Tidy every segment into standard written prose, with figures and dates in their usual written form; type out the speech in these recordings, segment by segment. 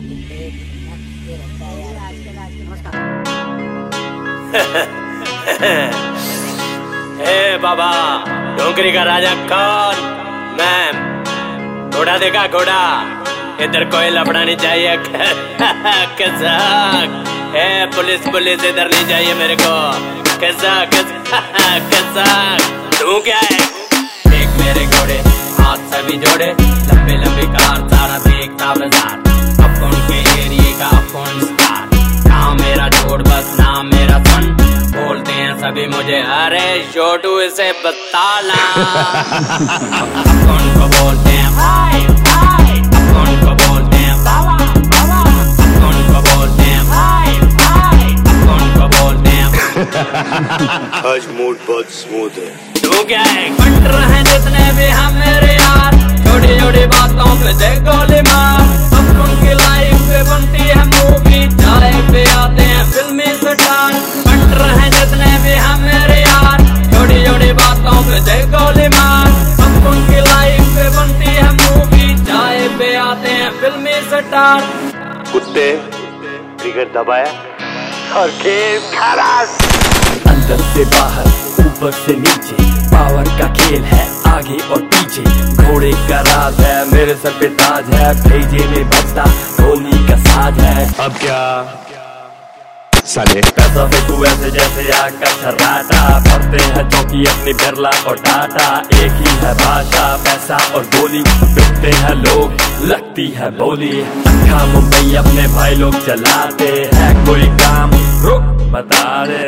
हे बाबा, डोंगरी का राजा कौन? मैं घोड़ा देखा, घोड़ा। इधर कोई लफड़ा नहीं चाहिए। कसाक। हे पुलिस पुलिस, इधर नहीं चाहिए मेरे को। कसाक कसाक। तू क्या है? देख मेरे घोड़े, हाथ सभी जोड़े, लंबे लंबे कार, सारा देखता बाजार। अब कौन के एरिए का अब कौन स्टार? नाम मेरा जोड़, बस नाम मेरा सन। बोलते हैं सभी मुझे, अरे छोटू इसे बताना। अब कौन को बोलते हैं भाई भाई, अब कौन को बोलते हैं बाबा बाबा, अब कौन को बोलते हैं भाई भाई, अब कौन को बोलते हैं। आज मूड बहुत स्मूथ है। तू क्या है? बट रहे जितने भी हम मेरे यार, छोटी छोटी बातों पे दे गोली मार। अब उनकी लाइफ पे बनती है मूवी, चाय पे आते हैं फिल्मी स्टार। बट रहे जितने भी हम मेरे यार, छोटी छोटी बातों पे दे गोली मार। अब उनकी लाइफ पे बनती है मूवी, चाय पे आते हैं फिल्मी स्टार। कुत्ते ट्रिगर दबाया और गेम खलास। अंदर से बाहर, ऊपर से नीचे, पावर का खेल है आगे और पीछे। घोड़े का राज है, मेरे सर पे ताज है, भेजे में बजता ढोली का साज है। अब क्या साले? पैसा फेंकू ऐसे जैसे आग का छर्राटा, पढ़ते हैं चौकी अपनी बिरला और टाटा। एक ही है भाषा, पैसा और गोली, बिकते हैं लोग, लगती है बोली। अच्छा मुंबई अपने भाई लोग चलाते हैं, कोई काम रुक बता दे।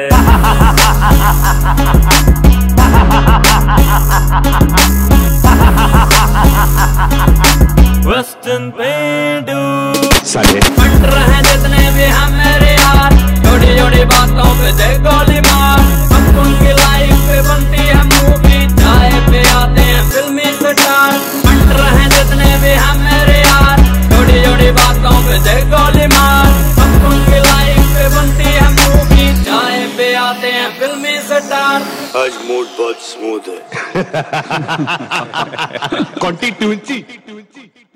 वेस्टर्न पेंडू साले बट रहे जितने भी हम मेरे यार, छोटी छोटी बातों पे दे गोली मार। अब उनकी लाइफ पे बनती है मूवी, चाय पे आते हैं फिल्मी स्टार। बट रहे जितने भी हम मेरे यार, छोटी छोटी बातों पे दे गोली मार। अब उनकी लाइफ पे बनती है मूवी, चाय पे आते हैं फिल्मी स्टार। आज मूड बहुत स्मूथ है। Conti